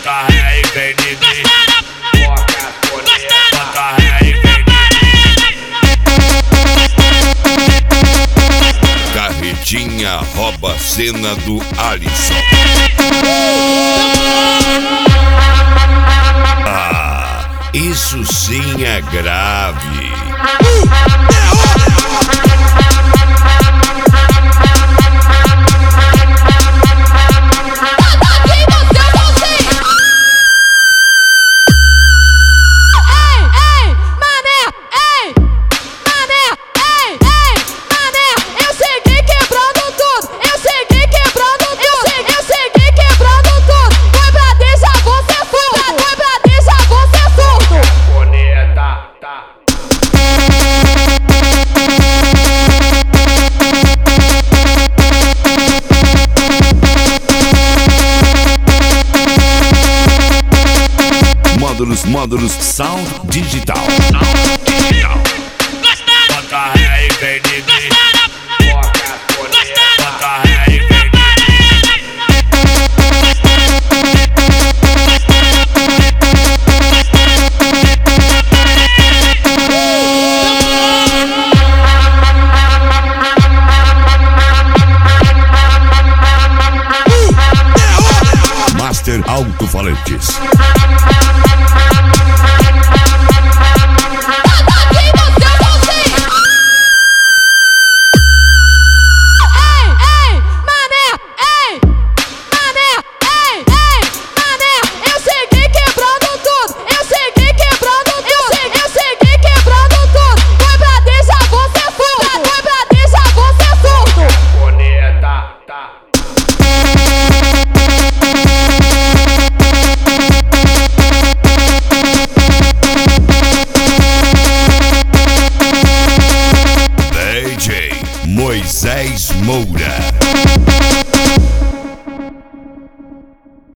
Bota ré e vem de mim. Bota ré e vem de mim. Carretinha rouba a cena do Alisson. Ah, isso sim é grave. Módulos Sound Digital. Bota ré e vem de mim. Bota ré e vem de mim. Master Alto-Falantes. Moisés Moura.